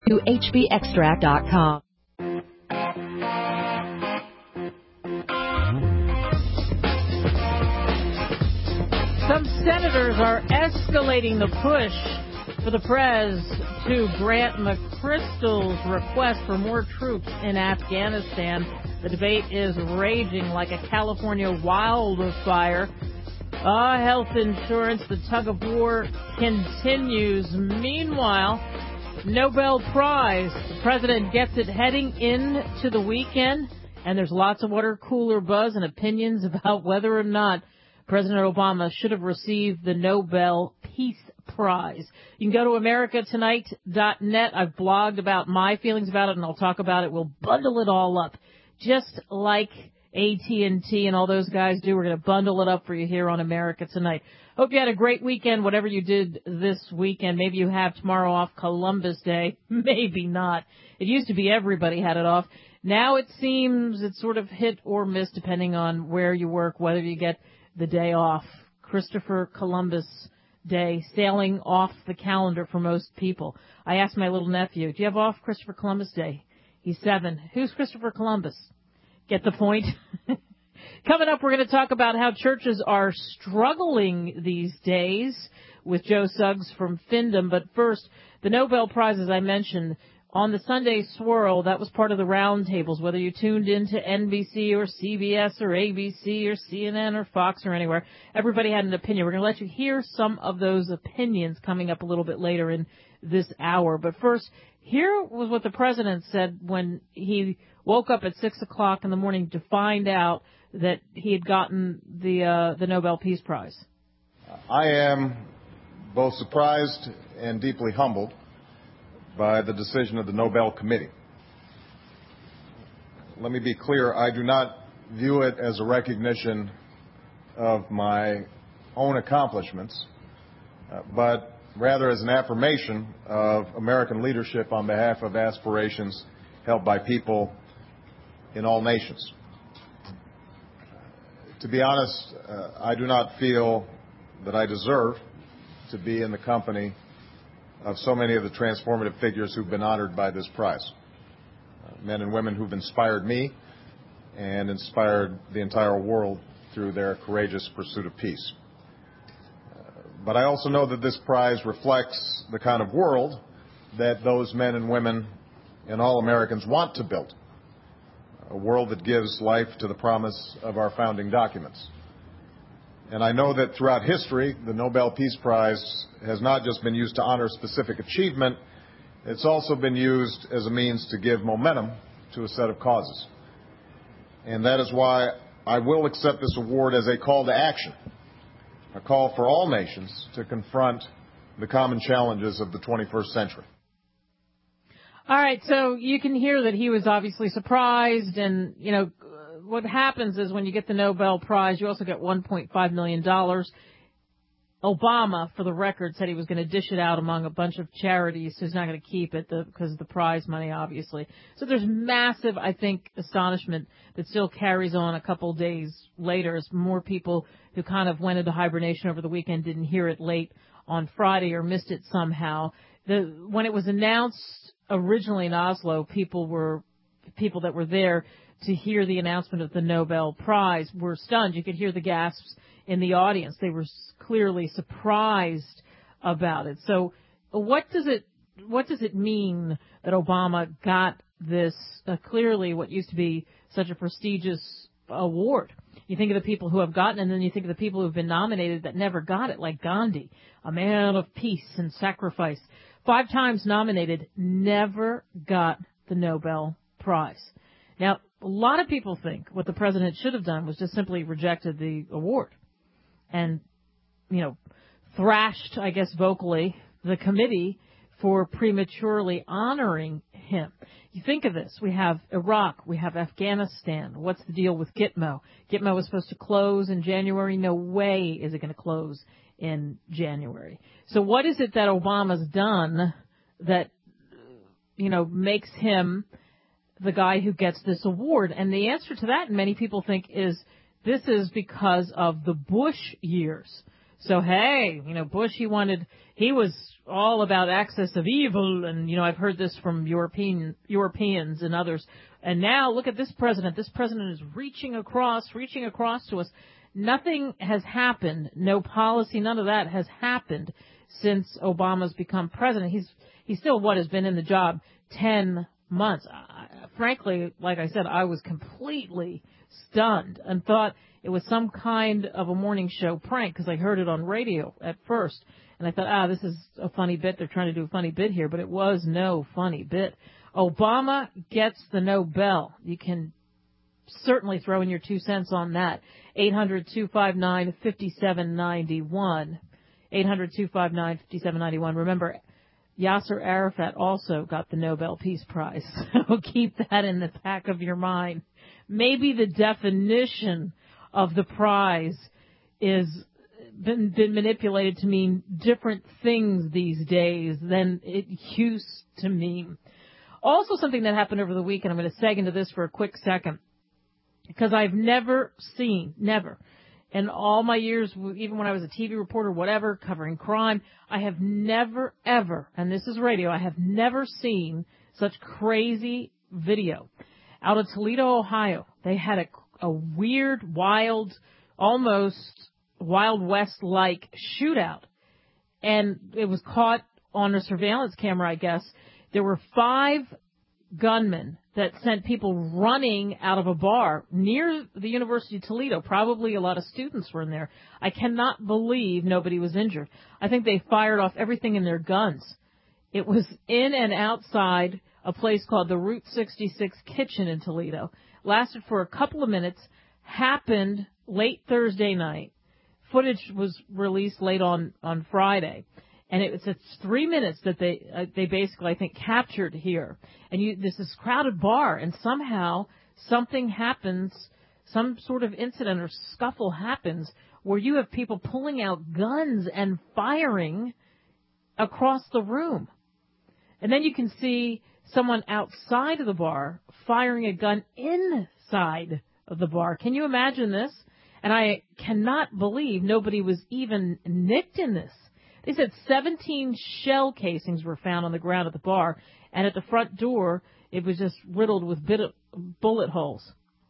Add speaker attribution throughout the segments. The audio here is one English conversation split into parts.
Speaker 1: to hbextract.com.
Speaker 2: Some senators are escalating the push for the prez to grant McChrystal's request for more troops in Afghanistan. The debate is raging like a California wildfire. Health insurance, the tug of war continues. Meanwhile, Nobel Prize. The president gets it heading into the weekend, and there's lots of water cooler buzz and opinions about whether or not President Obama should have received the Nobel Peace Prize. You can go to americatonight.net. I've blogged about my feelings about it, and I'll talk about it. We'll bundle it all up, just like AT&T and all those guys do. We're going to bundle it up for you here on America Tonight. Hope you had a great weekend, whatever you did this weekend. Maybe you have tomorrow off, Columbus Day. Maybe not. It used to be everybody had it off. Now it seems it's sort of hit or miss depending on where you work, whether you get the day off. Christopher Columbus Day sailing off the calendar for most people. I asked my little nephew, do you have off Christopher Columbus Day? He's 7. Who's Christopher Columbus? Get the point? Coming up, we're going to talk about how churches are struggling these days with Joe Suggs from Findham. But first, the Nobel Prize, as I mentioned, on the Sunday Swirl, that was part of the roundtables, whether you tuned into NBC or CBS or ABC or CNN or Fox or anywhere. Everybody had an opinion. We're going to let you hear some of those opinions coming up a little bit later in this hour. But first, here was what the president said when he woke up at 6 o'clock in the morning to find out that he had gotten the Nobel Peace Prize.
Speaker 3: I am both surprised and deeply humbled by the decision of the Nobel Committee. Let me be clear, I do not view it as a recognition of my own accomplishments, but rather as an affirmation of American leadership on behalf of aspirations held by people in all nations. To be honest, I do not feel that I deserve to be in the company of so many of the transformative figures who've been honored by this prize. Men and women who've inspired me and inspired the entire world through their courageous pursuit of peace. But I also know that this prize reflects the kind of world that those men and women and all Americans want to build. A world that gives life to the promise of our founding documents. And I know that throughout history, the Nobel Peace Prize has not just been used to honor specific achievement, it's also been used as a means to give momentum to a set of causes. And that is why I will accept this award as a call to action, a call for all nations to confront the common challenges of the 21st century.
Speaker 2: All right, so you can hear that he was obviously surprised, and, you know, what happens is when you get the Nobel Prize, you also get $1.5 million. Obama, for the record, said he was going to dish it out among a bunch of charities, so he's not going to keep it because of the prize money, obviously. So there's massive, I think, astonishment that still carries on a couple days later as more people who kind of went into hibernation over the weekend didn't hear it late on Friday or missed it somehow. When it was announced originally in Oslo, people that were there to hear the announcement of the Nobel Prize were stunned. You could hear the gasps in the audience. They were clearly surprised about it. So what does it mean that Obama got this clearly what used to be such a prestigious award? You think of the people who have gotten it, and then you think of the people who have been nominated that never got it, like Gandhi, a man of peace and sacrifice. 5 times nominated, never got the Nobel Prize. Now, a lot of people think what the president should have done was just simply rejected the award and, you know, thrashed, I guess, vocally the committee for prematurely honoring him. You think of this. We have Iraq. We have Afghanistan. What's the deal with Gitmo? Gitmo was supposed to close in January. No way is it going to close in January. So what is it that Obama's done that, you know, makes him the guy who gets this award? And the answer to that, many people think, is this is because of the Bush years. So, hey, you know, Bush, he was all about axis of evil, and, I've heard this from Europeans and others. And now look at this president. This president is reaching across to us. Nothing has happened. No policy, none of that has happened since Obama's become president. He's still has been in the job 10 months. Frankly, like I said, I was completely stunned and thought it was some kind of a morning show prank because I heard it on radio at first. And I thought, this is a funny bit. They're trying to do a funny bit here, but it was no funny bit. Obama gets the Nobel. You can certainly throw in your 2 cents on that. 800-259-5791. 800-259-5791. Remember, Yasser Arafat also got the Nobel Peace Prize. So keep that in the back of your mind. Maybe the definition of the prize is been manipulated to mean different things these days than it used to mean. Also, something that happened over the week, and I'm going to seg into this for a quick second, because I've never seen, in all my years, even when I was a TV reporter, whatever, covering crime, I have never, ever, and this is radio, I have never seen such crazy video. Out of Toledo, Ohio, they had a weird, wild, almost Wild West-like shootout, and it was caught on a surveillance camera, I guess. There were 5 gunmen that sent people running out of a bar near the University of Toledo. Probably a lot of students were in there. I cannot believe nobody was injured. I think they fired off everything in their guns. It was in and outside a place called the Route 66 Kitchen in Toledo. Lasted for a couple of minutes, happened late Thursday night. Footage was released late on Friday. And it's 3 minutes that they basically, I think, captured here. And there's this crowded bar, and somehow something happens, some sort of incident or scuffle happens where you have people pulling out guns and firing across the room. And then you can see someone outside of the bar firing a gun inside of the bar. Can you imagine this? And I cannot believe nobody was even nicked in this. They said 17 shell casings were found on the ground at the bar, and at the front door, it was just riddled with bullet holes.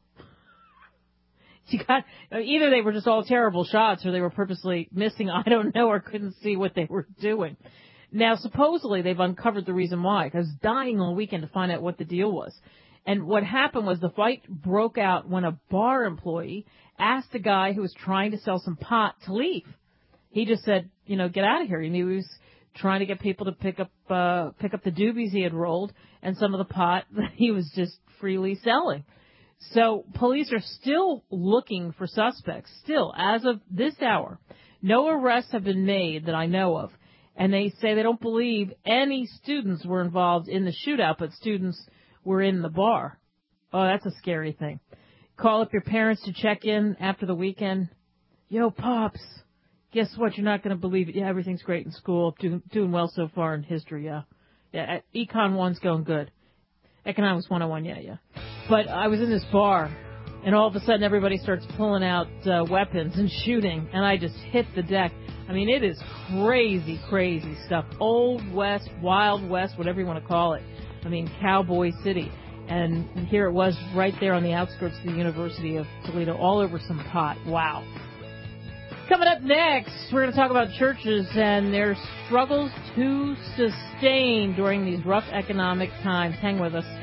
Speaker 2: Either they were just all terrible shots, or they were purposely missing, I don't know, or couldn't see what they were doing. Now, supposedly, they've uncovered the reason why, because dying all weekend to find out what the deal was. And what happened was the fight broke out when a bar employee asked a guy who was trying to sell some pot to leave. He just said, get out of here. He was trying to get people to pick up the doobies he had rolled and some of the pot that he was just freely selling. So police are still looking for suspects. Still, as of this hour, no arrests have been made that I know of. And they say they don't believe any students were involved in the shootout, but students were in the bar. Oh, that's a scary thing. Call up your parents to check in after the weekend. Yo, Pops. Guess what? You're not going to believe it. Yeah, everything's great in school. Doing well so far in history, yeah. Yeah, Econ 1's going good. Economics 101, yeah. But I was in this bar, and all of a sudden everybody starts pulling out weapons and shooting, and I just hit the deck. I mean, it is crazy stuff. Old West, Wild West, whatever you want to call it. I mean, Cowboy City. And here it was right there on the outskirts of the University of Toledo, all over some pot. Wow. Coming up next, we're going to talk about churches and their struggles to sustain during these rough economic times. Hang with us.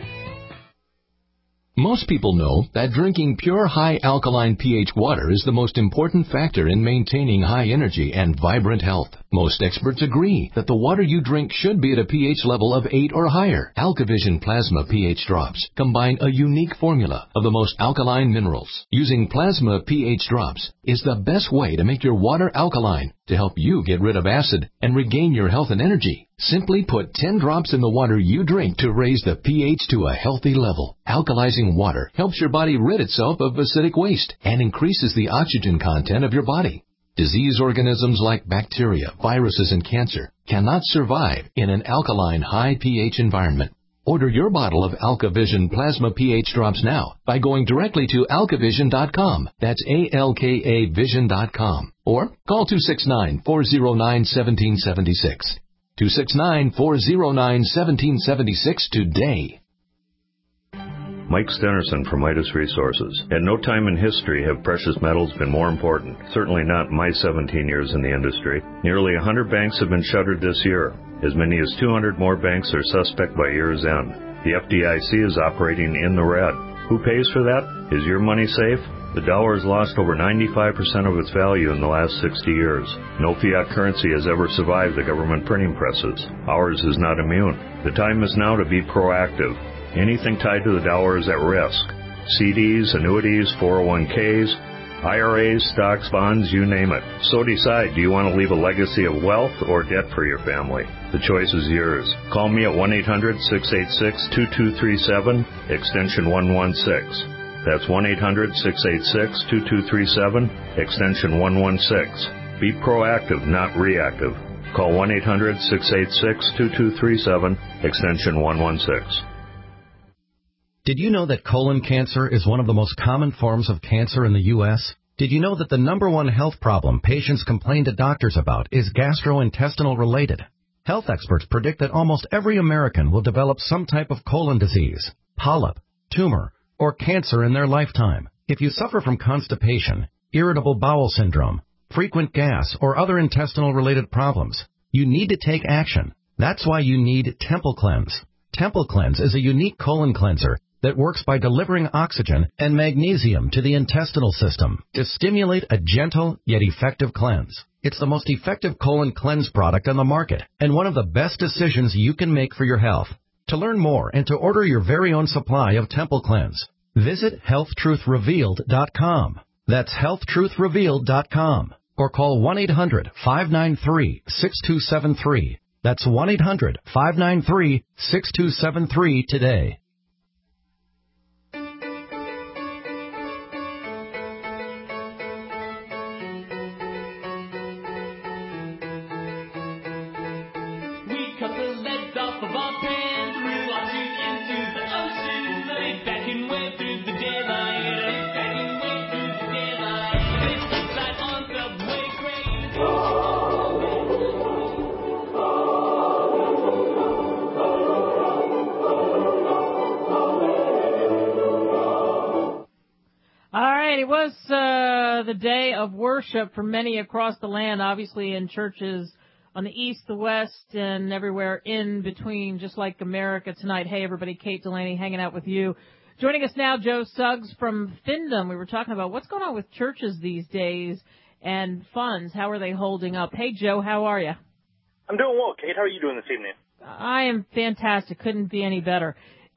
Speaker 4: Most people know that drinking pure high alkaline pH water is the most important factor in maintaining high energy and vibrant health. Most experts agree that the water you drink should be at a pH level of 8 or higher. AlkaVision Plasma pH drops combine a unique formula of the most alkaline minerals. Using Plasma pH drops is the best way to make your water alkaline to help you get rid of acid and regain your health and energy. Simply put 10 drops in the water you drink to raise the pH to a healthy level. Alkalizing water helps your body rid itself of acidic waste and increases the oxygen content of your body. Disease organisms like bacteria, viruses, and cancer cannot survive in an alkaline high pH environment. Order your bottle of AlkaVision Plasma pH drops now by going directly to alkavision.com. That's ALKA Vision.com. Or call 269-409-1776. 269-409-1776 today.
Speaker 5: Mike Stenerson from Midas Resources. At no time in history have precious metals been more important. Certainly not in my 17 years in the industry. Nearly 100 banks have been shuttered this year. As many as 200 more banks are suspect by year's end. The FDIC is operating in the red. Who pays for that? Is your money safe? The dollar has lost over 95% of its value in the last 60 years. No fiat currency has ever survived the government printing presses. Ours is not immune. The time is now to be proactive. Anything tied to the dollar is at risk. CDs, annuities, 401ks, IRAs, stocks, bonds, you name it. So decide, do you want to leave a legacy of wealth or debt for your family? The choice is yours. Call me at 1-800-686-2237, extension 116. That's 1-800-686-2237, extension 116. Be proactive, not reactive. Call 1-800-686-2237, extension 116.
Speaker 6: Did you know that colon cancer is one of the most common forms of cancer in the U.S.? Did you know that the number one health problem patients complain to doctors about is gastrointestinal related? Health experts predict that almost every American will develop some type of colon disease, polyp, tumor, or cancer in their lifetime. If you suffer from constipation, irritable bowel syndrome, frequent gas, or other intestinal related problems, you need to take action. That's why you need Temple Cleanse. Temple Cleanse is a unique colon cleanser that works by delivering oxygen and magnesium to the intestinal system to stimulate a gentle yet effective cleanse. It's the most effective colon cleanse product on the market and one of the best decisions you can make for your health. To learn more and to order your very own supply of Temple Cleanse, visit HealthTruthRevealed.com. That's HealthTruthRevealed.com. Or call 1-800-593-6273. That's 1-800-593-6273 today.
Speaker 2: It was the day of worship for many across the land, obviously in churches on the east, the west, and everywhere in between, just like America tonight. Hey, everybody, Kate Delaney hanging out with you. Joining us now, Joe Suggs from Findom. We were talking about what's going on with churches these days and funds. How are they holding up? Hey, Joe, how are you?
Speaker 7: I'm doing well, Kate. How are you doing this evening?
Speaker 2: I am fantastic. Couldn't be any better.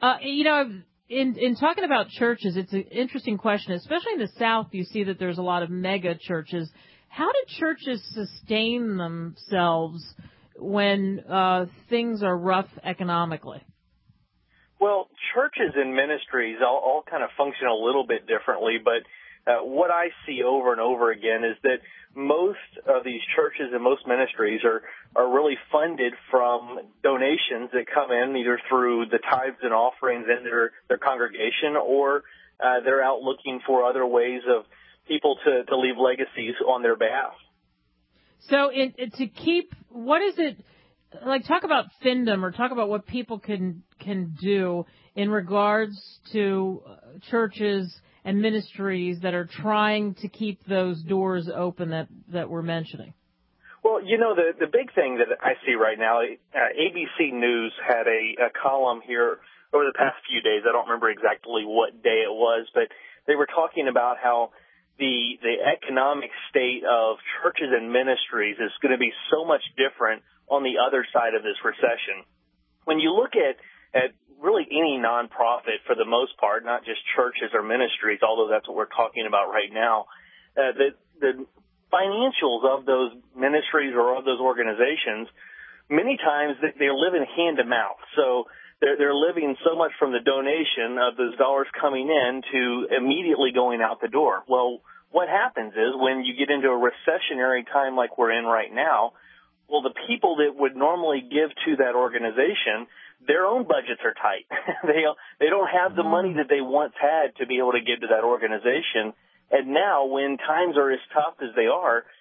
Speaker 2: In talking about churches, it's an interesting question, especially in the South. You see that there's a lot of mega churches. How do churches sustain themselves when things are rough economically?
Speaker 7: Well, churches and ministries all kind of function a little bit differently, but what I see over and over again is that most of these churches and most ministries are really funded from donations that come in either through the tithes and offerings in their congregation, or they're out looking for other ways of people to leave legacies on their behalf.
Speaker 2: So what is it, like, talk about Findom, or talk about what people can do in regards to churches and ministries that are trying to keep those doors open that we're mentioning.
Speaker 7: Well, the big thing that I see right now, ABC News had a column here over the past few days. I don't remember exactly what day it was, but they were talking about how the economic state of churches and ministries is going to be so much different on the other side of this recession. When you look at really any nonprofit, for the most part, not just churches or ministries, although that's what we're talking about right now, the financials of those ministries or of those organizations, many times they're living hand to mouth. So they're living so much from the donation of those dollars coming in to immediately going out the door. Well, what happens is when you get into a recessionary time like we're in right now, well, the people that would normally give to that organization, their own budgets are tight. They don't have the money that they once had to be able to give to that organization. And now, when times are as tough as they are,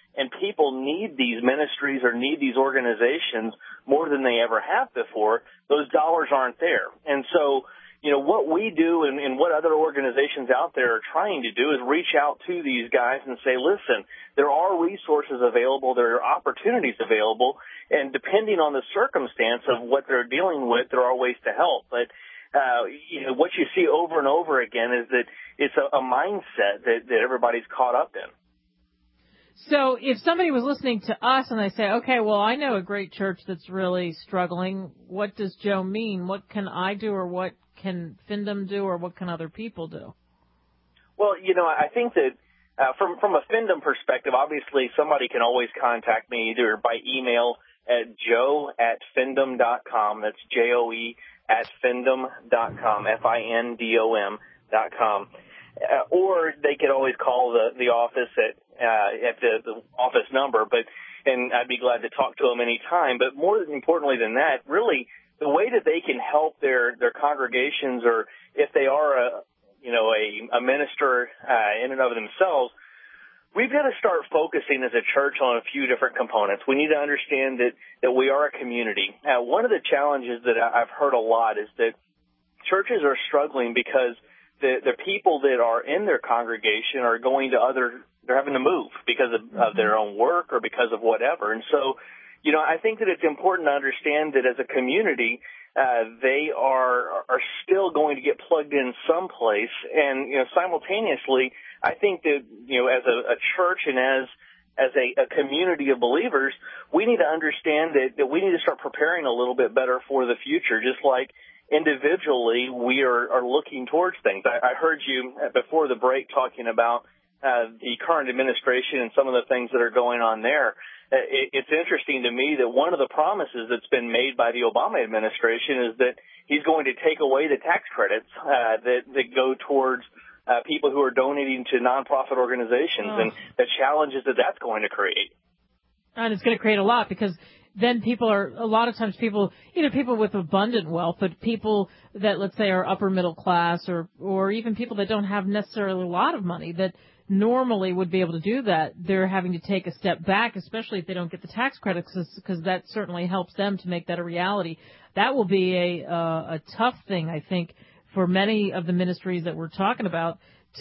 Speaker 7: and people need these ministries or need these organizations more than they ever have before, those dollars aren't there. And so, what we do and what other organizations out there are trying to do is reach out to these guys and say, listen, there are resources available, there are opportunities available, and depending on the circumstance of what they're dealing with, there are ways to help. But what you see over and over again is that it's a mindset that everybody's caught up in.
Speaker 2: So if somebody was listening to us and they say, okay, well, I know a great church that's really struggling, what does Joe mean? What can I do, or what can FINDM do, or what can other people do?
Speaker 7: Well, I think that from a FINDM perspective, obviously somebody can always contact me either by email at joe@findom.com. That's JOE@findom.com, FINDOM.com. Or they could always call the office at the office number, and I'd be glad to talk to them anytime. But more importantly than that, really, the way that they can help their congregations, or if they are a minister in and of themselves, we've got to start focusing as a church on a few different components. We need to understand that we are a community. One of the challenges that I've heard a lot is that churches are struggling because the people that are in their congregation are going to they're having to move because of their own work or because of whatever. And so, I think that it's important to understand that as a community, they are still going to get plugged in someplace. And, simultaneously, I think that, as a church and as a community of believers, we need to understand that we need to start preparing a little bit better for the future, just like individually we are looking towards things. I heard you before the break talking about the current administration and some of the things that are going on there. It's interesting to me that one of the promises that's been made by the Obama administration is that he's going to take away the tax credits that go towards people who are donating to nonprofit organizations, and the challenges that that's going to create.
Speaker 2: And it's going to create a lot, because then a lot of times people with abundant wealth, but people that, let's say, are upper middle class, or even people that don't have necessarily a lot of money that normally would be able to do that, they're having to take a step back, especially if they don't get the tax credits, because that certainly helps them to make that a reality. That will be a tough thing, I think, for many of the ministries that we're talking about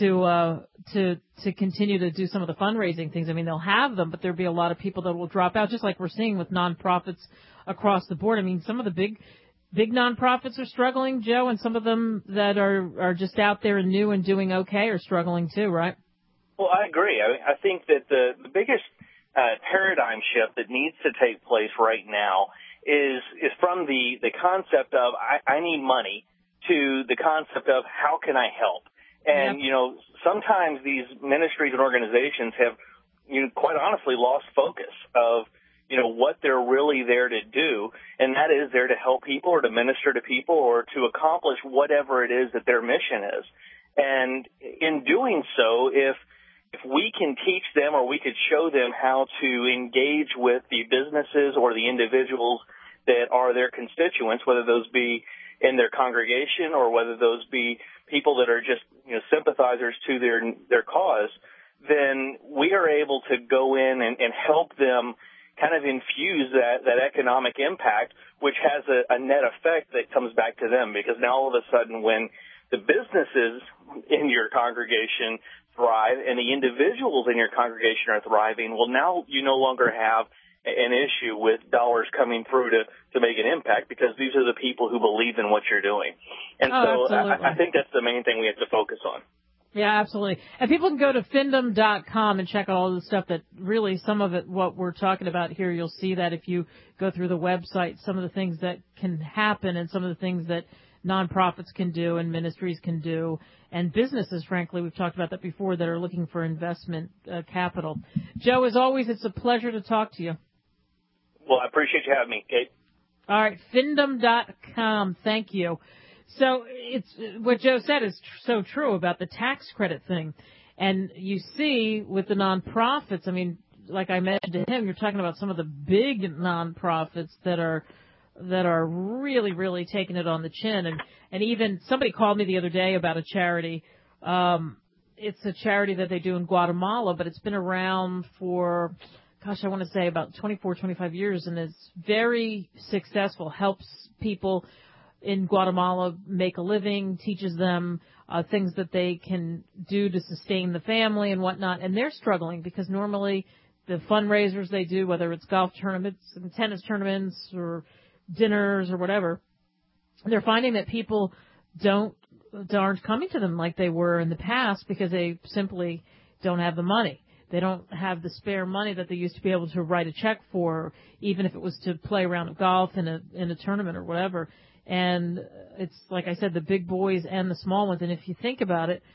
Speaker 2: to continue to do some of the fundraising things. I mean, they'll have them, but there'll be a lot of people that will drop out, just like we're seeing with nonprofits across the board. I mean, some of the big nonprofits are struggling, Joe, and some of them that are just out there and new and doing okay are struggling too, right?
Speaker 7: Well, I agree. I think that the biggest paradigm shift that needs to take place right now is from the concept of I need money to the concept of how can I help. And, sometimes these ministries and organizations have, quite honestly lost focus of, what they're really there to do. And that is there to help people or to minister to people or to accomplish whatever it is that their mission is. And in doing so, if we can teach them or we could show them how to engage with the businesses or the individuals that are their constituents, whether those be in their congregation or whether those be people that are just sympathizers to their cause, then we are able to go in and help them kind of infuse that economic impact, which has a net effect that comes back to them. Because now all of a sudden when the businesses in your congregation thrive and the individuals in your congregation are thriving, well, now you no longer have an issue with dollars coming through to make an impact, because these are the people who believe in what you're doing. And so I think that's the main thing we have to focus on.
Speaker 2: Yeah, absolutely. And people can go to findom.com and check out all the stuff that really, some of it, what we're talking about here, you'll see that if you go through the website, some of the things that can happen and some of the things that nonprofits can do and ministries can do, and businesses, frankly, we've talked about that before, that are looking for investment capital. Joe, as always, it's a pleasure to talk to you.
Speaker 7: Well, I appreciate you having me, Kate.
Speaker 2: All right, findom.com. Thank you. So it's what Joe said is so true about the tax credit thing. And you see with the nonprofits, I mean, like I mentioned to him, you're talking about some of the big nonprofits that are really, really taking it on the chin. And even somebody called me the other day about a charity, and it's a charity that they do in Guatemala, but it's been around for, I want to say about 24, 25 years, and it's very successful, helps people in Guatemala make a living, teaches them things that they can do to sustain the family and whatnot. And they're struggling because normally the fundraisers they do, whether it's golf tournaments and tennis tournaments or dinners or whatever, they're finding that people aren't coming to them like they were in the past because they simply don't have the money. They don't have the spare money that they used to be able to write a check for, even if it was to play a round of golf in a tournament or whatever. And it's, like I said, the big boys and the small ones. And if you think about it,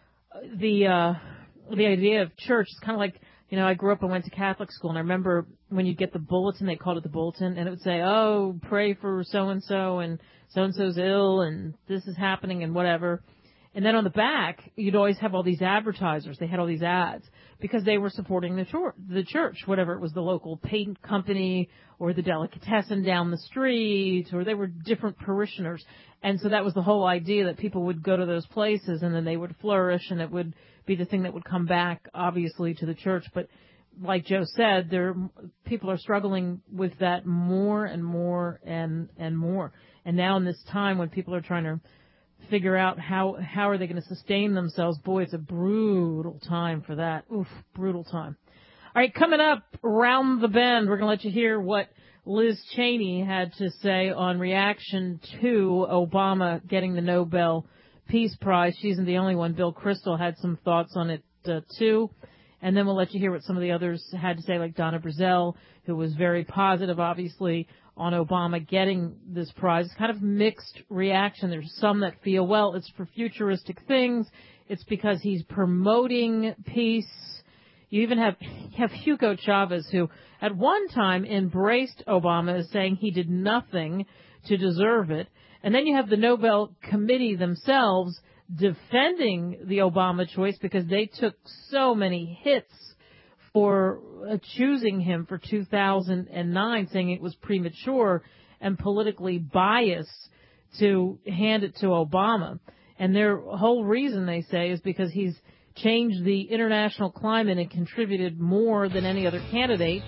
Speaker 2: the idea of church is kind of like, I grew up and went to Catholic school, and I remember when you get the bulletin, they called it the bulletin, and it would say, oh, pray for so-and-so, and so-and-so's ill, and this is happening, and whatever. And then on the back, you'd always have all these advertisers. They had all these ads because they were supporting the church, whatever it was, the local paint company or the delicatessen down the street, or they were different parishioners. And so that was the whole idea, that people would go to those places and then they would flourish, and it would be the thing that would come back, obviously, to the church. But like Joe said, people are struggling with that more and more and more. And now in this time when people are trying to figure out how are they going to sustain themselves, boy, it's a brutal time for that. Oof, brutal time. All right, coming up around the bend, we're going to let you hear what Liz Cheney had to say on reaction to Obama getting the Nobel Peace Prize. She isn't the only one. Bill Kristol had some thoughts on it, too. And then we'll let you hear what some of the others had to say, like Donna Brazell, who was very positive, obviously, on Obama getting this prize. It's kind of mixed reaction. There's some that feel, well, it's for futuristic things. It's because he's promoting peace. You even have Hugo Chavez, who at one time embraced Obama as saying he did nothing to deserve it. And then you have the Nobel Committee themselves defending the Obama choice because they took so many hits for choosing him for 2009, saying it was premature and politically biased to hand it to Obama. And their whole reason, they say, is because he's changed the international climate and contributed more than any other candidate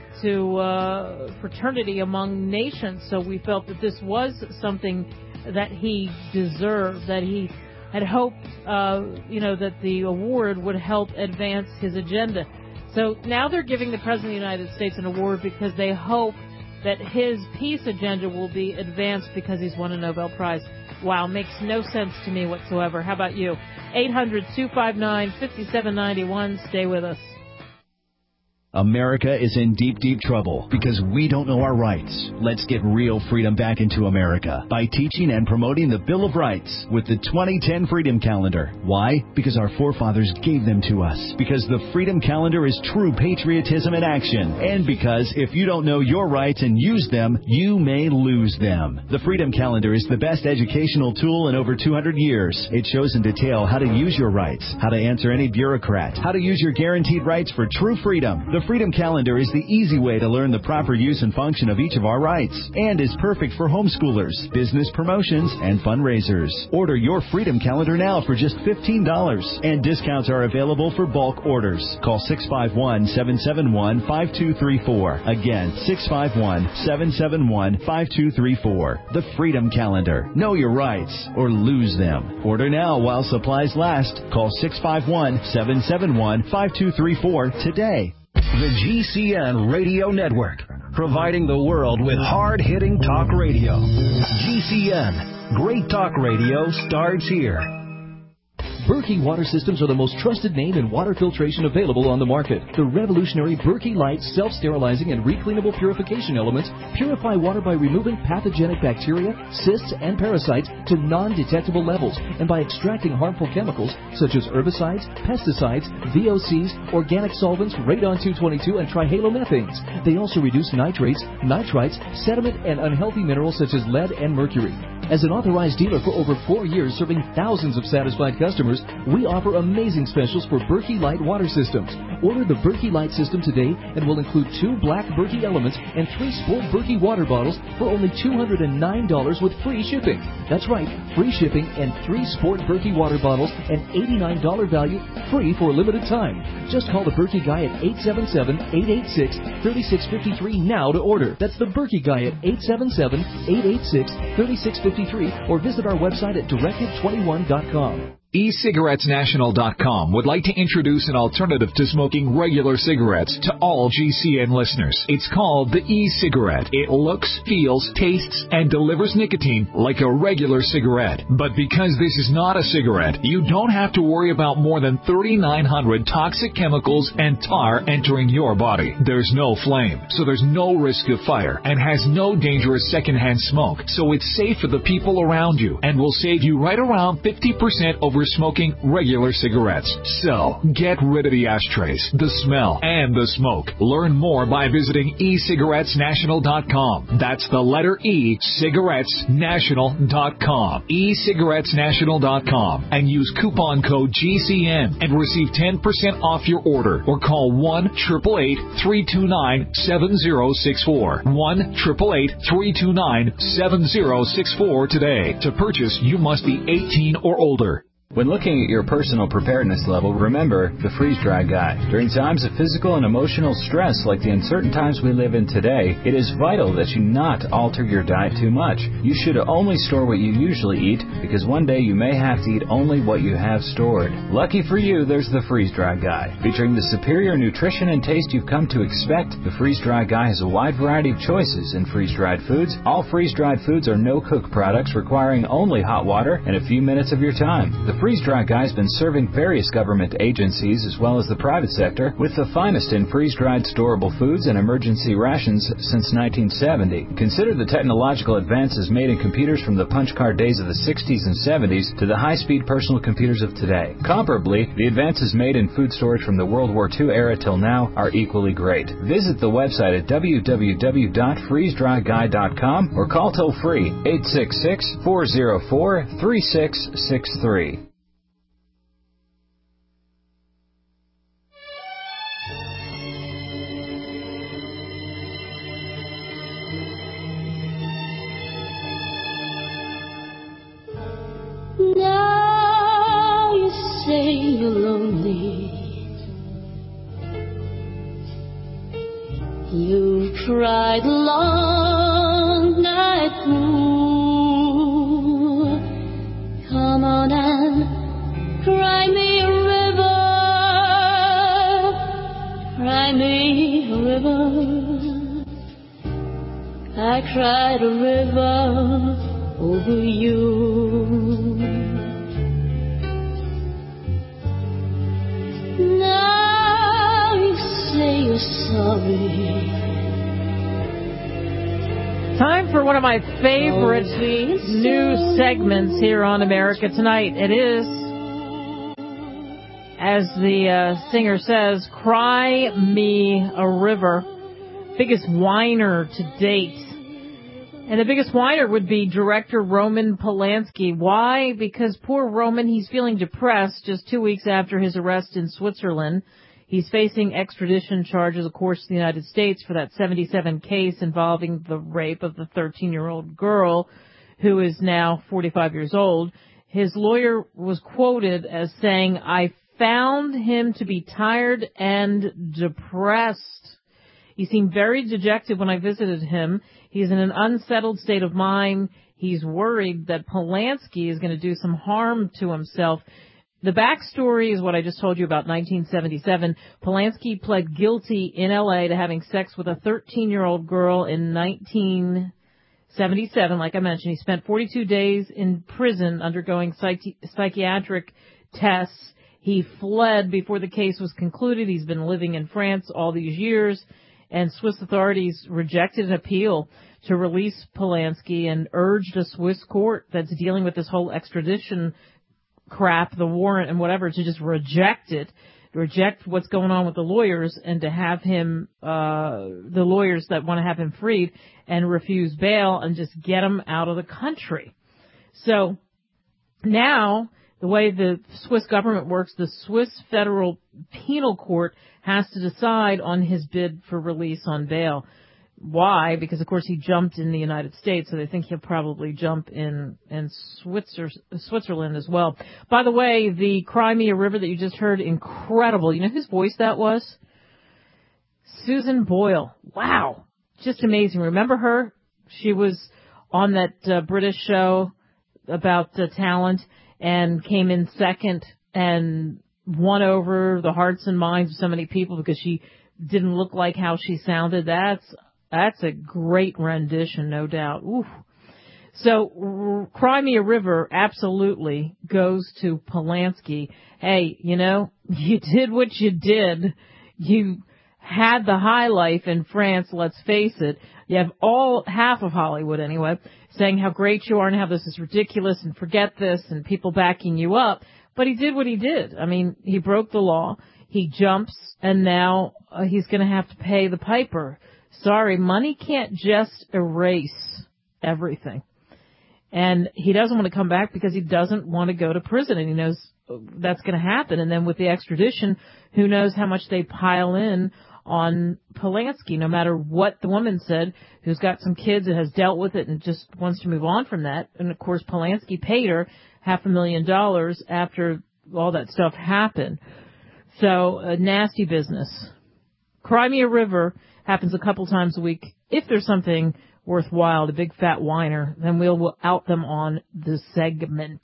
Speaker 2: to fraternity among nations. So we felt that this was something that he deserved, that he had hoped, that the award would help advance his agenda. So now they're giving the President of the United States an award because they hope that his peace agenda will be advanced because he's won a Nobel Prize. Wow, makes no sense to me whatsoever. How about you? 800-259-5791. Stay with us.
Speaker 8: America is in deep, deep trouble because we don't know our rights. Let's get real freedom back into America by teaching and promoting the Bill of Rights with the 2010 Freedom Calendar. Why? Because our forefathers gave them to us. Because the Freedom Calendar is true patriotism in action. And because if you don't know your rights and use them, you may lose them. The Freedom Calendar is the best educational tool in over 200 years. It shows in detail how to use your rights, how to answer any bureaucrat, how to use your guaranteed rights for true freedom. The Freedom Calendar is the easy way to learn the proper use and function of each of our rights and is perfect for homeschoolers, business promotions, and fundraisers. Order your Freedom Calendar now for just $15, and discounts are available for bulk orders. Call 651-771-5234. Again, 651-771-5234. The Freedom Calendar. Know your rights or lose them. Order now while supplies last. Call 651-771-5234 today.
Speaker 9: The GCN Radio Network, providing the world with hard-hitting talk radio. GCN, great talk radio starts here.
Speaker 4: Berkey Water Systems are the most trusted name in water filtration available on the market. The revolutionary Berkey Light self-sterilizing and recleanable purification elements purify water by removing pathogenic bacteria, cysts, and parasites to non-detectable levels, and by extracting harmful chemicals such as herbicides, pesticides, VOCs, organic solvents, radon-222, and trihalomethanes. They also reduce nitrates, nitrites, sediment, and unhealthy minerals such as lead and mercury.
Speaker 10: As an authorized dealer for over 4 years serving thousands of satisfied customers, we offer amazing specials for Berkey Light water systems. Order the Berkey Light system today and will include 2 black Berkey Elements and 3 Sport Berkey water bottles for only $209 with free shipping. That's right, free shipping and 3 Sport Berkey water bottles and $89 value free for a limited time. Just call the Berkey Guy at 877-886-3653 now to order. That's the Berkey Guy at 877-886-3653 or visit our website at directive21.com.
Speaker 11: eCigarettesNational.com would like to introduce an alternative to smoking regular cigarettes to all GCN listeners. It's called the e-cigarette. It looks, feels, tastes, and delivers nicotine like a regular cigarette. But because this is not a cigarette, you don't have to worry about more than 3,900 toxic chemicals and tar entering your body. There's no flame, so there's no risk of fire, and has no dangerous secondhand smoke, so it's safe for the people around you and will save you right around 50% over smoking regular cigarettes. So, get rid of the ashtrays, the smell, and the smoke. Learn more by visiting eCigarettesNational.com. That's the letter E, cigarettesnational.com. eCigarettesNational.com. And use coupon code GCN and receive 10% off your order. Or call 1-888-329-7064. 1-888-329-7064 today. To purchase, you must be 18 or older.
Speaker 12: When looking at your personal preparedness level, remember the freeze-dry guide. During times of physical and emotional stress like the uncertain times we live in today, it is vital that you not alter your diet too much. You should only store what you usually eat, because one day you may have to eat only what you have stored. Lucky for you, there's the freeze-dry guide. Featuring the superior nutrition and taste you've come to expect, the freeze-dry guide has a wide variety of choices in freeze-dried foods. All freeze-dried foods are no-cook products requiring only hot water and a few minutes of your time. The freeze-dry guide has been serving various government agencies as well as the private sector with the finest in freeze-dried storable foods and emergency rations since 1970. Consider the technological advances made in computers from the punch card days of the 60s and 70s to the high-speed personal computers of today. Comparably, the advances made in food storage from the World War II era till now are equally great. Visit the website at www.freezedryguide.com or call toll-free 866-404-3663.
Speaker 13: Now you say you're lonely. You've cried the long night through. Come on and cry me a river. Cry me a river. I cried a river over you. Now you say you're sorry.
Speaker 2: Time for one of my favorite news segments here on America Tonight. It is, as the singer says, Cry Me a River. Biggest whiner to date. And the biggest whiner would be director Roman Polanski. Why? Because poor Roman, he's feeling depressed just 2 weeks after his arrest in Switzerland. He's facing extradition charges, of course, to the United States for that 77 case involving the rape of the 13-year-old girl who is now 45 years old. His lawyer was quoted as saying, "I found him to be tired and depressed. He seemed very dejected when I visited him. He's in an unsettled state of mind. He's worried that Polanski is going to do some harm to himself." The backstory is what I just told you about 1977. Polanski pled guilty in L.A. to having sex with a 13-year-old girl in 1977. Like I mentioned, he spent 42 days in prison undergoing psychiatric tests. He fled before the case was concluded. He's been living in France all these years. And Swiss authorities rejected an appeal to release Polanski and urged a Swiss court that's dealing with this whole extradition crap, the warrant and whatever, to just reject it, reject what's going on with the lawyers, and to have him, the lawyers that want to have him freed, and refuse bail and just get him out of the country. So now the way the Swiss government works, the Swiss Federal Penal Court has to decide on his bid for release on bail. Why? Because, of course, he jumped in the United States, so they think he'll probably jump in Switzerland as well. By the way, the Crimea River that you just heard, incredible. You know whose voice that was? Susan Boyle. Wow. Just amazing. Remember her? She was on that British show about talent and came in second and won over the hearts and minds of so many people because she didn't look like how she sounded. That's a great rendition, no doubt. Oof. So Crimea River absolutely goes to Polanski. Hey, you know, you did what you did. You had the high life in France, let's face it. You have half of Hollywood anyway, saying how great you are and how this is ridiculous and forget this and people backing you up. But he did what he did. I mean, he broke the law. He jumps, and now he's going to have to pay the piper. Sorry, money can't just erase everything. And he doesn't want to come back because he doesn't want to go to prison, and he knows that's going to happen. And then with the extradition, who knows how much they pile in on Polanski, no matter what the woman said, who's got some kids and has dealt with it and just wants to move on from that. And, of course, Polanski paid her $500,000 after all that stuff happened. So, a nasty business. Crimea River happens a couple times a week. If there's something worthwhile, the big fat whiner, then we'll out them on the segment.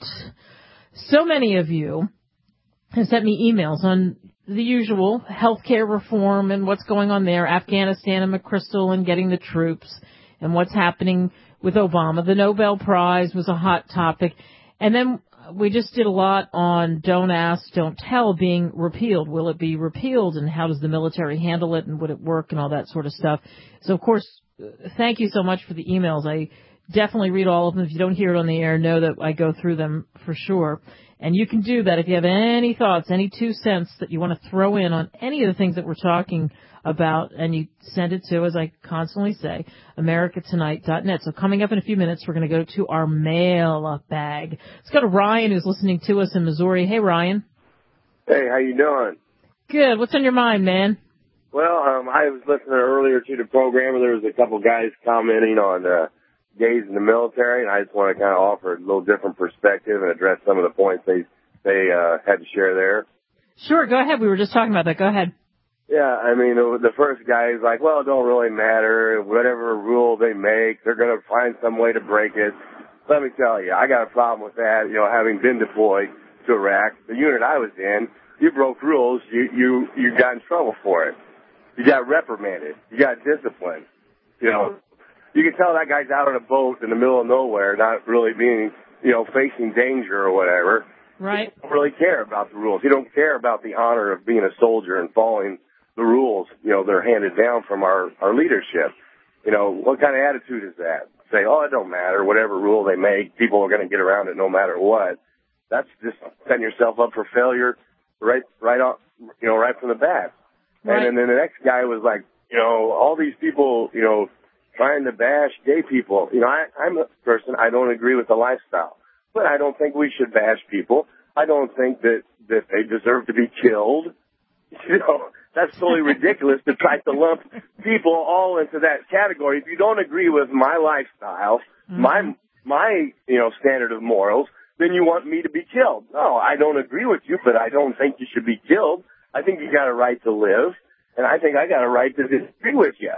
Speaker 2: So many of you have sent me emails on the usual healthcare reform and what's going on there, Afghanistan and McChrystal and getting the troops and what's happening with Obama. The Nobel Prize was a hot topic. And then we just did a lot on Don't Ask, Don't Tell being repealed. Will it be repealed, and how does the military handle it, and would it work, and all that sort of stuff. So, of course, thank you so much for the emails. I definitely read all of them. If you don't hear it on the air, know that I go through them for sure. And you can do that if you have any thoughts, any 2 cents that you want to throw in on any of the things that we're talking about, and you send it to, as I constantly say, americatonight.net. So coming up in a few minutes, we're going to go to our mail bag. Let's go to Ryan, who's listening to us in Missouri. Hey, Ryan.
Speaker 14: Hey, how you doing?
Speaker 2: Good. What's on your mind, man?
Speaker 14: Well, I was listening earlier to the program, and there was a couple guys commenting on gays in the military, and I just want to kind of offer a little different perspective and address some of the points they had to share there.
Speaker 2: Sure, go ahead. We were just talking about that. Go ahead.
Speaker 14: Yeah, I mean, the first guy is like, well, it don't really matter. Whatever rule they make, they're going to find some way to break it. Let me tell you, I got a problem with that, you know, having been deployed to Iraq. The unit I was in, you broke rules, you got in trouble for it. You got reprimanded. You got disciplined. You know, you can tell that guy's out on a boat in the middle of nowhere, not really being, you know, facing danger or whatever.
Speaker 2: Right.
Speaker 14: He don't really care about the rules. He don't care about the honor of being a soldier and following the rules, you know, they're handed down from our leadership. You know, what kind of attitude is that? Say, oh, it don't matter. Whatever rule they make, people are going to get around it no matter what. That's just setting yourself up for failure right on, you know, right from the bat. Right. And then the next guy was like, you know, all these people, you know, trying to bash gay people. You know, I'm a person, I don't agree with the lifestyle. But I don't think we should bash people. I don't think that they deserve to be killed. You know, that's totally ridiculous to try to lump people all into that category. If you don't agree with my lifestyle, my you know, standard of morals, then you want me to be killed. No, I don't agree with you, but I don't think you should be killed. I think you got a right to live, and I think I got a right to disagree with you.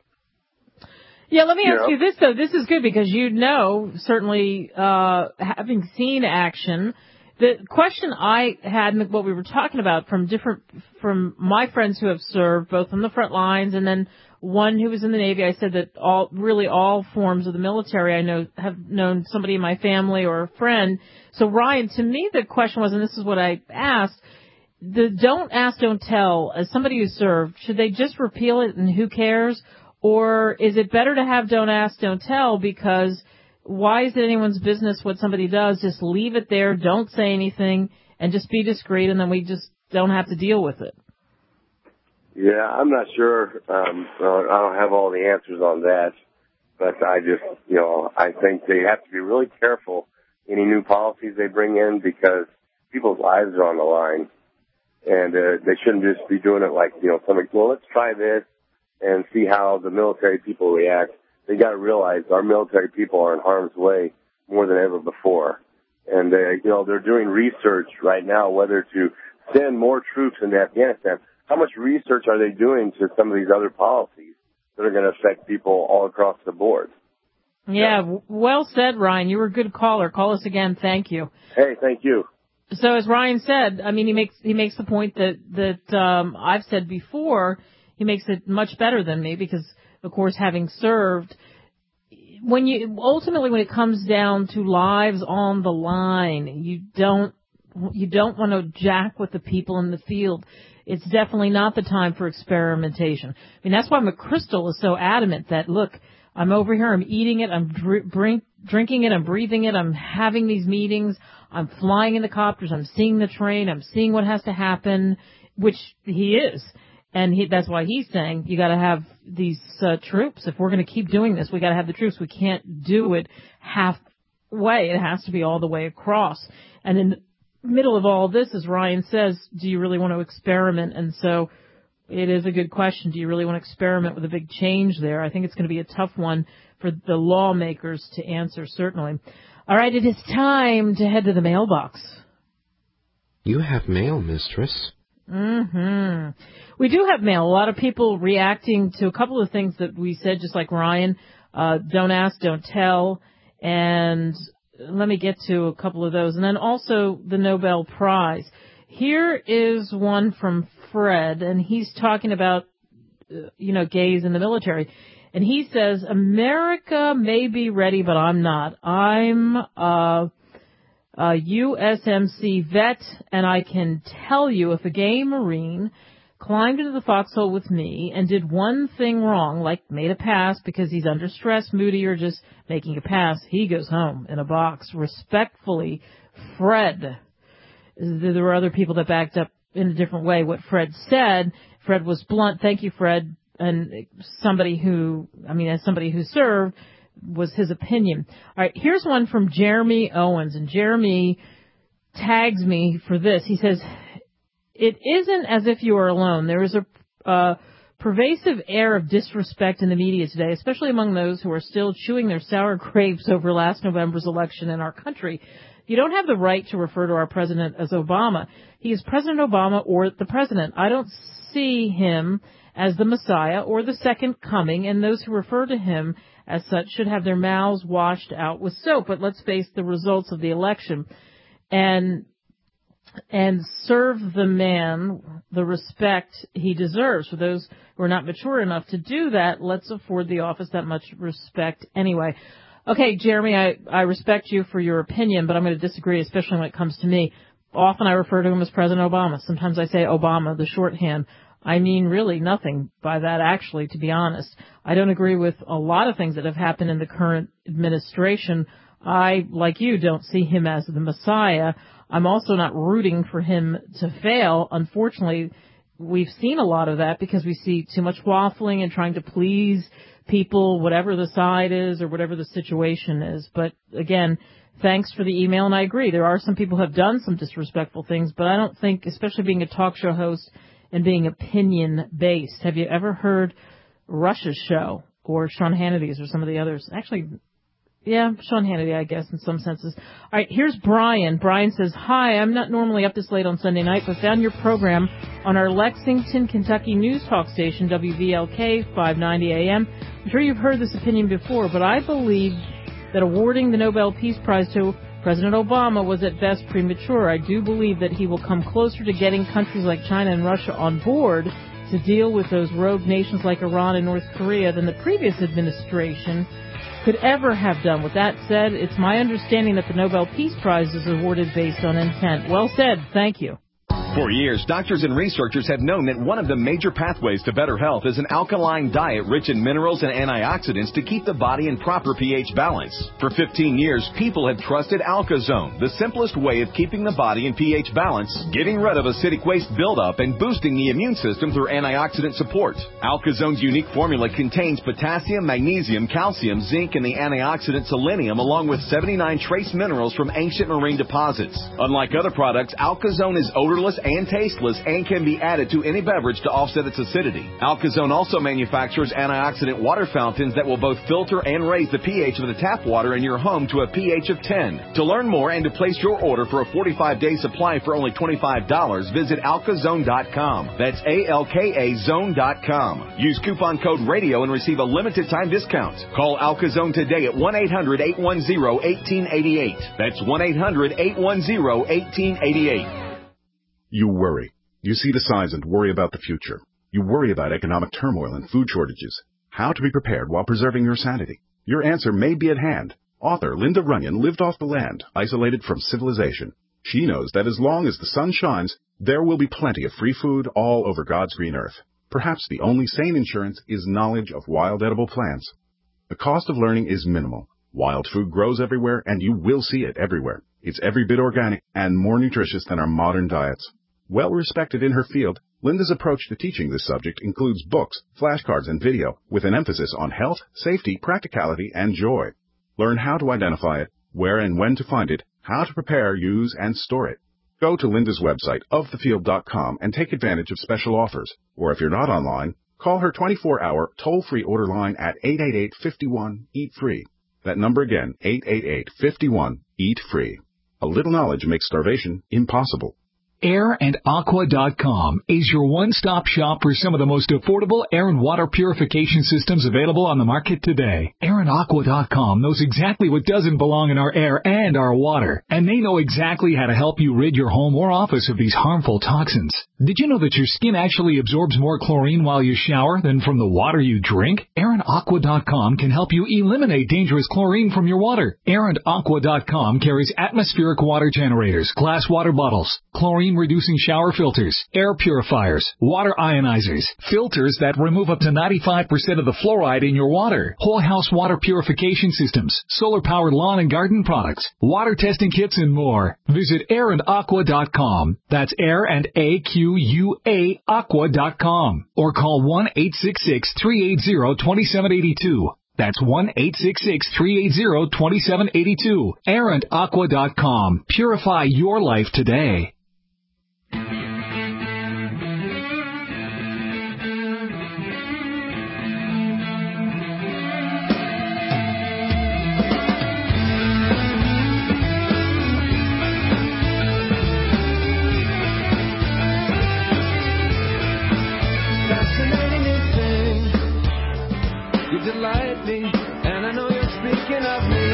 Speaker 2: Yeah, let me ask you this, though. This is good because you know, certainly having seen action, the question I had and what we were talking about from my friends who have served both on the front lines and then one who was in the Navy, I said that all forms of the military I know have known somebody in my family or a friend. So Ryan, to me the question was, and this is what I asked, the don't ask, don't tell, as somebody who served, should they just repeal it and who cares? Or is it better to have don't ask, don't tell, because why is it anyone's business what somebody does? Just leave it there, don't say anything, and just be discreet, and then we just don't have to deal with it.
Speaker 14: Yeah, I'm not sure. I don't have all the answers on that, but I just, you know, I think they have to be really careful any new policies they bring in, because people's lives are on the line. And they shouldn't just be doing it like, somebody, well, let's try this and see how the military people react. They got to realize our military people are in harm's way more than ever before. And, they're doing research right now whether to send more troops into Afghanistan. How much research are they doing to some of these other policies that are going to affect people all across the board?
Speaker 2: Yeah, well said, Ryan. You were a good caller. Call us again. Thank you.
Speaker 14: Hey, thank you.
Speaker 2: So as Ryan said, I mean, he makes the point that I've said before. He makes it much better than me because, of course, having served, when it comes down to lives on the line, you don't want to jack with the people in the field. It's definitely not the time for experimentation. I mean, that's why McChrystal is so adamant that, look, I'm over here, I'm eating it, I'm drinking it, I'm breathing it, I'm having these meetings, I'm flying in the copters, I'm seeing the train, I'm seeing what has to happen, which he is. And that's why he's saying you got to have these troops. If we're going to keep doing this, we got to have the troops. We can't do it halfway. It has to be all the way across. And in the middle of all this, as Ryan says, do you really want to experiment? And so it is a good question. Do you really want to experiment with a big change there? I think it's going to be a tough one for the lawmakers to answer, certainly. All right, it is time to head to the mailbox.
Speaker 15: You have mail, mistress.
Speaker 2: We do have mail. A lot of people reacting to a couple of things that we said, just like Ryan. Don't ask, don't tell. And let me get to a couple of those. And then also the Nobel Prize. Here is one from Fred, and he's talking about, gays in the military. And he says, America may be ready, but I'm not. I'm a USMC vet, and I can tell you if a gay Marine climbed into the foxhole with me and did one thing wrong, like made a pass because he's under stress, moody, or just making a pass, he goes home in a box. Respectfully, Fred. There were other people that backed up in a different way what Fred said. Fred was blunt. Thank you, Fred. And as somebody who served, was his opinion. All right, here's one from Jeremy Owens, and Jeremy tags me for this. He says, it isn't as if you are alone. There is a pervasive air of disrespect in the media today, especially among those who are still chewing their sour grapes over last November's election in our country. You don't have the right to refer to our president as Obama. He is President Obama or the president. I don't see him as the Messiah or the second coming, and those who refer to him as such should have their mouths washed out with soap. But let's face the results of the election and serve the man the respect he deserves. For those who are not mature enough to do that, let's afford the office that much respect anyway. Okay, Jeremy, I respect you for your opinion, but I'm going to disagree, especially when it comes to me. Often I refer to him as President Obama. Sometimes I say Obama, the shorthand. I mean really nothing by that, actually, to be honest. I don't agree with a lot of things that have happened in the current administration. I, like you, don't see him as the Messiah. I'm also not rooting for him to fail. Unfortunately, we've seen a lot of that because we see too much waffling and trying to please people, whatever the side is or whatever the situation is. But again, thanks for the email, and I agree. There are some people who have done some disrespectful things, but I don't think, especially being a talk show host and being opinion-based. Have you ever heard Rush's show or Sean Hannity's or some of the others? Actually, yeah, Sean Hannity, I guess, in some senses. All right, here's Brian. Brian says, hi, I'm not normally up this late on Sunday night, but found your program on our Lexington, Kentucky news talk station, WVLK 590 AM. I'm sure you've heard this opinion before, but I believe that awarding the Nobel Peace Prize to President Obama was at best premature. I do believe that he will come closer to getting countries like China and Russia on board to deal with those rogue nations like Iran and North Korea than the previous administration could ever have done. With that said, it's my understanding that the Nobel Peace Prize is awarded based on intent. Well said. Thank you.
Speaker 16: For years, doctors and researchers have known that one of the major pathways to better health is an alkaline diet rich in minerals and antioxidants to keep the body in proper pH balance. For 15 years, people have trusted AlkaZone, the simplest way of keeping the body in pH balance, getting rid of acidic waste buildup, and boosting the immune system through antioxidant support. AlkaZone's unique formula contains potassium, magnesium, calcium, zinc, and the antioxidant selenium, along with 79 trace minerals from ancient marine deposits. Unlike other products, AlkaZone is odorless and tasteless and can be added to any beverage to offset its acidity. AlkaZone also manufactures antioxidant water fountains that will both filter and raise the pH of the tap water in your home to a pH of 10. To learn more and to place your order for a 45-day supply for only $25, visit alkazone.com. That's ALKA zone.com. Use coupon code RADIO and receive a limited time discount. Call AlkaZone today at 1-800-810-1888. That's 1-800-810-1888.
Speaker 17: You worry. You see the signs and worry about the future. You worry about economic turmoil and food shortages. How to be prepared while preserving your sanity. Your answer may be at hand. Author Linda Runyon lived off the land, isolated from civilization. She knows that as long as the sun shines, there will be plenty of free food all over God's green earth. Perhaps the only sane insurance is knowledge of wild edible plants. The cost of learning is minimal. Wild food grows everywhere, and you will see it everywhere. It's every bit organic and more nutritious than our modern diets. Well respected in her field, Linda's approach to teaching this subject includes books, flashcards, and video, with an emphasis on health, safety, practicality, and joy. Learn how to identify it, where and when to find it, how to prepare, use, and store it. Go to Linda's website, ofthefield.com, and take advantage of special offers. Or if you're not online, call her 24-hour toll-free order line at 888-51-EAT-FREE. That number again, 888-51-EAT-FREE. A little knowledge makes starvation impossible.
Speaker 11: AirandAqua.com is your one-stop shop for some of the most affordable air and water purification systems available on the market today. AirandAqua.com knows exactly what doesn't belong in our air and our water, and they know exactly how to help you rid your home or office of these harmful toxins. Did you know that your skin actually absorbs more chlorine while you shower than from the water you drink? AirandAqua.com can help you eliminate dangerous chlorine from your water. AirandAqua.com carries atmospheric water generators, glass water bottles, chlorine-reducing shower filters, air purifiers, water ionizers, filters that remove up to 95% of the fluoride in your water, whole house water purification systems, solar-powered lawn and garden products, water testing kits, and more. Visit AirandAqua.com. That's Air and AQUA Aqua.com. Or call 1-866-380-2782. That's 1-866-380-2782. AirandAqua.com. Purify your life today.
Speaker 18: Delight me, and I know you're speaking of me.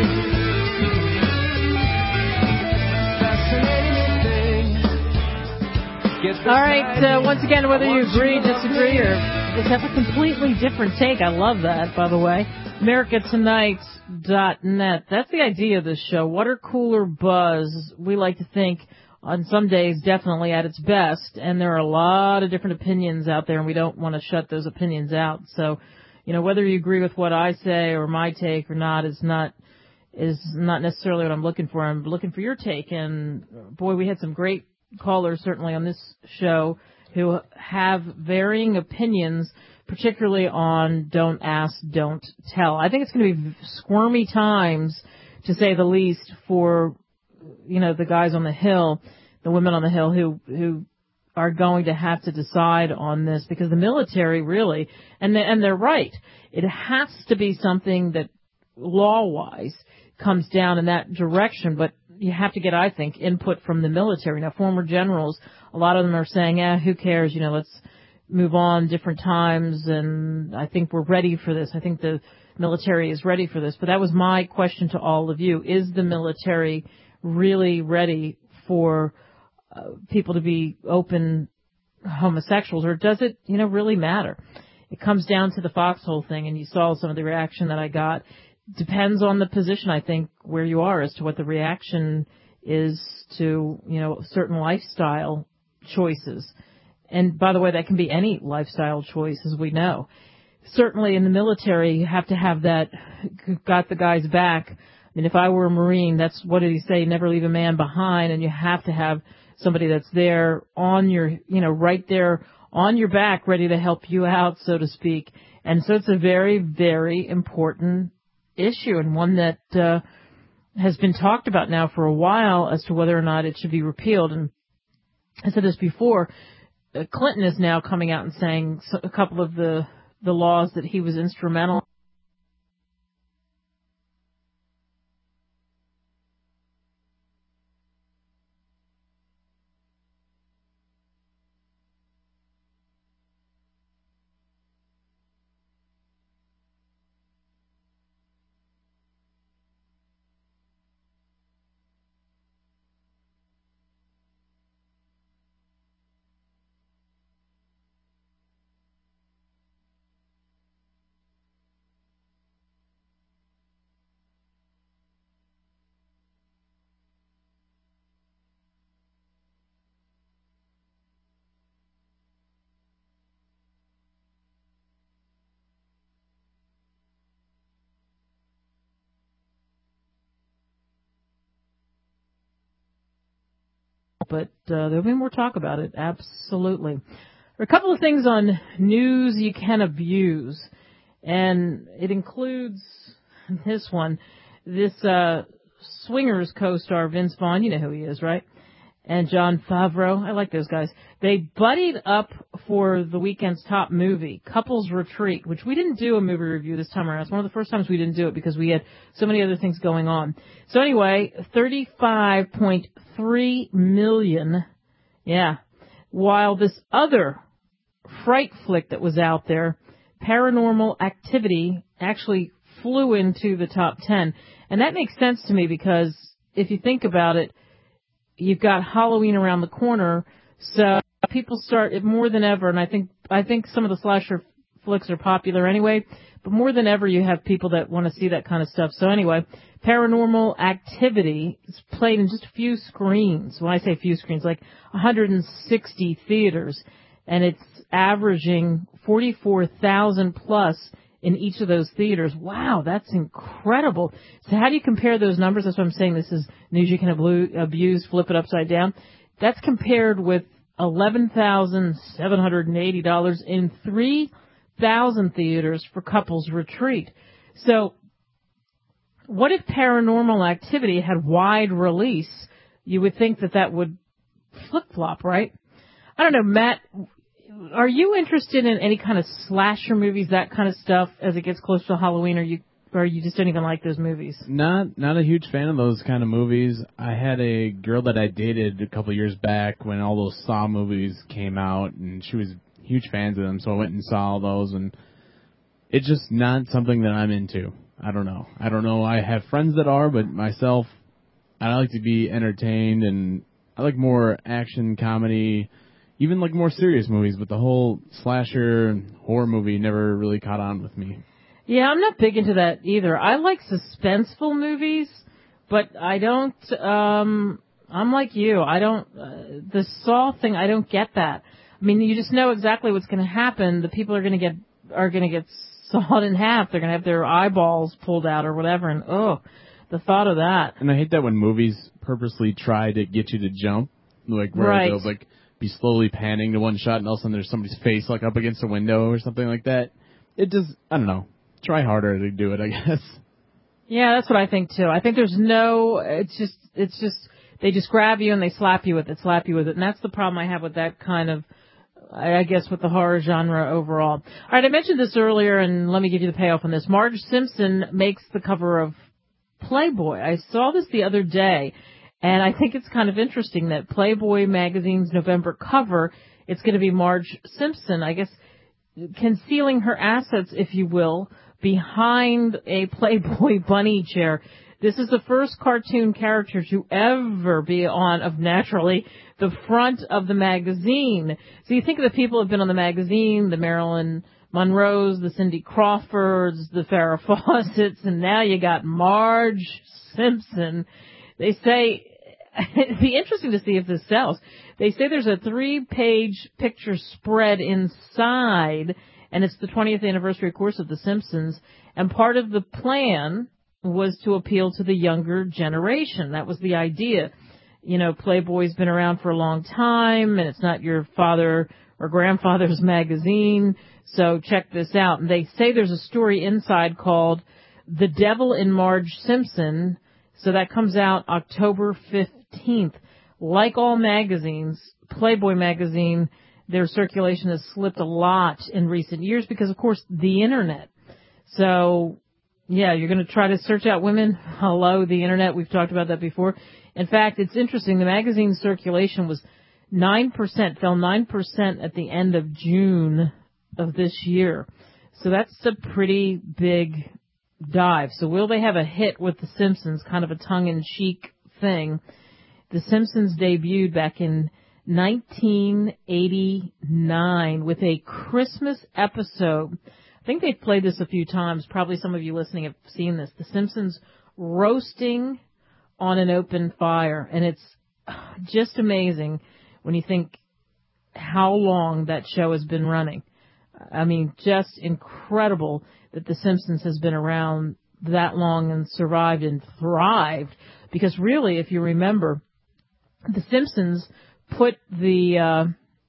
Speaker 18: Fascinating thing.
Speaker 2: All right, once again, whether you agree, disagree, or just have a completely different take, I love that, by the way. AmericaTonight.net. That's the idea of this show. Water cooler buzz, we like to think, on some days, definitely at its best, and there are a lot of different opinions out there, and we don't want to shut those opinions out. So, you know, whether you agree with what I say or my take or not is not necessarily what I'm looking for. I'm looking for your take. And boy, we had some great callers certainly on this show who have varying opinions, particularly on don't ask, don't tell. I think it's going to be squirmy times, to say the least, for, you know, the guys on the Hill, the women on the Hill who are going to have to decide on this, because the military really, and they're right, it has to be something that law-wise comes down in that direction, but you have to get, I think, input from the military. Now, former generals, a lot of them are saying, who cares, you know, let's move on, different times, and I think we're ready for this. I think the military is ready for this. But that was my question to all of you. Is the military really ready for people to be open homosexuals, or does it, you know, really matter? It comes down to the foxhole thing, and you saw some of the reaction that I got. Depends on the position, I think, where you are as to what the reaction is to, you know, a certain lifestyle choices. And by the way, that can be any lifestyle choice, as we know. Certainly in the military, you have to have that, got the guy's back. I mean, if I were a Marine, that's, what did he say? Never leave a man behind. And you have to have somebody that's there on your, right there on your back, ready to help you out, so to speak. And so it's a very, very important issue, and one that has been talked about now for a while as to whether or not it should be repealed. And I said this before, Clinton is now coming out and saying a couple of the laws that he was instrumental. But there'll be more talk about it, absolutely. There are a couple of things on news you can abuse, and it includes this one. This Swingers co-star Vince Vaughn, you know who he is, right? And Jon Favreau, I like those guys. They buddied up for the weekend's top movie, Couples Retreat, which we didn't do a movie review this time around. It's one of the first times we didn't do it because we had so many other things going on. So anyway, $35.3 million. Yeah. While this other fright flick that was out there, Paranormal Activity, actually flew into the top 10. And that makes sense to me because if you think about it, you've got Halloween around the corner, so people start it more than ever, and I think some of the slasher flicks are popular anyway, but more than ever you have people that want to see that kind of stuff. So anyway, Paranormal Activity is played in just a few screens. When I say few screens, like 160 theaters, and it's averaging 44,000 plus in each of those theaters. Wow, that's incredible. So how do you compare those numbers? That's what I'm saying. This is news you can abuse, flip it upside down. That's compared with $11,780 in 3,000 theaters for Couples Retreat. So what if Paranormal Activity had wide release? You would think that would flip-flop, right? I don't know, Matt, are you interested in any kind of slasher movies, that kind of stuff, as it gets close to Halloween, or you just don't even like those movies?
Speaker 19: Not a huge fan of those kind of movies. I had a girl that I dated a couple of years back when all those Saw movies came out, and she was huge fans of them, so I went and saw all those, and it's just not something that I'm into. I don't know. I have friends that are, but myself, I like to be entertained, and I like more action, comedy, even like more serious movies, but the whole slasher horror movie never really caught on with me.
Speaker 2: Yeah, I'm not big into that either. I like suspenseful movies, but I don't, I'm like you. I don't, the Saw thing, I don't get that. I mean, you just know exactly what's going to happen. The people are going to get sawed in half. They're going to have their eyeballs pulled out or whatever, and the thought of that.
Speaker 19: And I hate that when movies purposely try to get you to jump, like where they'll like be slowly panning to one shot, and all of a sudden there's somebody's face like up against a window or something like that. It just, I don't know. Try harder to do it, I guess.
Speaker 2: Yeah, that's what I think too. I think there's it's just, they just grab you and they slap you with it. And that's the problem I have with that kind of, I guess, with the horror genre overall. All right, I mentioned this earlier, and let me give you the payoff on this. Marge Simpson makes the cover of Playboy. I saw this the other day, and I think it's kind of interesting that Playboy magazine's November cover, it's going to be Marge Simpson, I guess, concealing her assets, if you will, behind a Playboy bunny chair. This is the first cartoon character to ever be of naturally the front of the magazine. So you think of the people who have been on the magazine, the Marilyn Monroes, the Cindy Crawfords, the Farrah Fawcett's, and now you got Marge Simpson. They say, it'd be interesting to see if this sells. They say there's a 3-page picture spread inside, and it's the 20th anniversary, of course, of The Simpsons. And part of the plan was to appeal to the younger generation. That was the idea. You know, Playboy's been around for a long time, and it's not your father or grandfather's magazine. So check this out. And they say there's a story inside called The Devil in Marge Simpson. So that comes out October 15th. Like all magazines, Playboy magazine, their circulation has slipped a lot in recent years because, of course, the Internet. So, yeah, you're going to try to search out women? Hello, the Internet. We've talked about that before. In fact, it's interesting. The magazine's circulation was 9%, fell 9% at the end of June of this year. So that's a pretty big dive. So will they have a hit with The Simpsons, kind of a tongue-in-cheek thing? The Simpsons debuted back in 1989 with a Christmas episode. I think they've played this a few times. Probably some of you listening have seen this. The Simpsons roasting on an open fire. And it's just amazing when you think how long that show has been running. I mean, just incredible that The Simpsons has been around that long and survived and thrived. Because really, if you remember, The Simpsons put the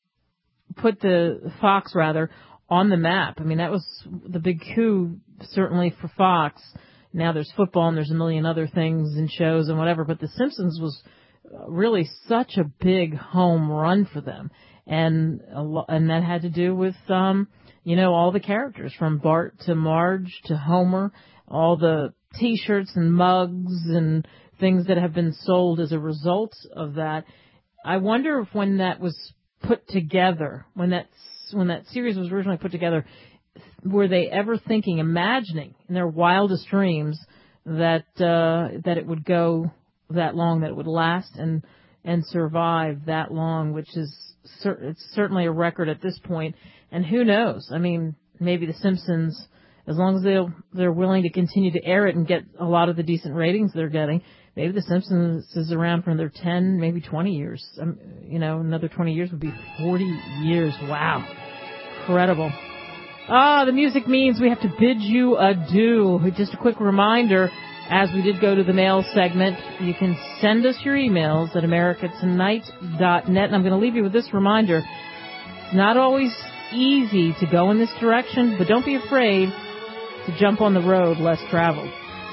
Speaker 2: Fox on the map. I mean, that was the big coup, certainly for Fox. Now there's football and there's a million other things and shows and whatever, but The Simpsons was really such a big home run for them. And that had to do with, all the characters from Bart to Marge to Homer, all the T-shirts and mugs and things that have been sold as a result of that. I wonder if when that was put together, when that series was originally put together, were they ever imagining in their wildest dreams that it would go that long, that it would last and survive that long, which is it's certainly a record at this point. And who knows? I mean, maybe The Simpsons, as long as they're willing to continue to air it and get a lot of the decent ratings they're getting, maybe The Simpsons is around for another 10, maybe 20 years. Another 20 years would be 40 years. Wow. Incredible. The music means we have to bid you adieu. Just a quick reminder, as we did go to the mail segment, you can send us your emails at americatonight.net. And I'm going to leave you with this reminder. It's not always easy to go in this direction, but don't be afraid to jump on the road less traveled.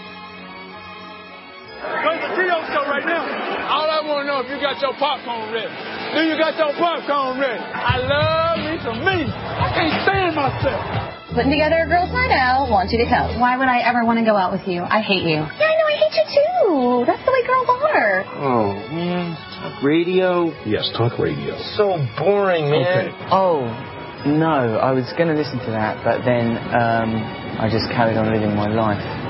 Speaker 18: Go to the Trio show right now. All I want to know if you got your popcorn ready. Do you got your popcorn ready? I love me some me. I can't stand myself.
Speaker 20: Putting together a girls' night out. Want you to come. Why would I ever want to go out with you? I hate you. Yeah, I know. I hate you too. That's the way girls are.
Speaker 21: Oh, man. Talk radio?
Speaker 22: Yes, talk radio.
Speaker 21: So boring, man.
Speaker 22: Okay.
Speaker 21: Oh, no. I was going to listen to that, but then I just carried on living my life.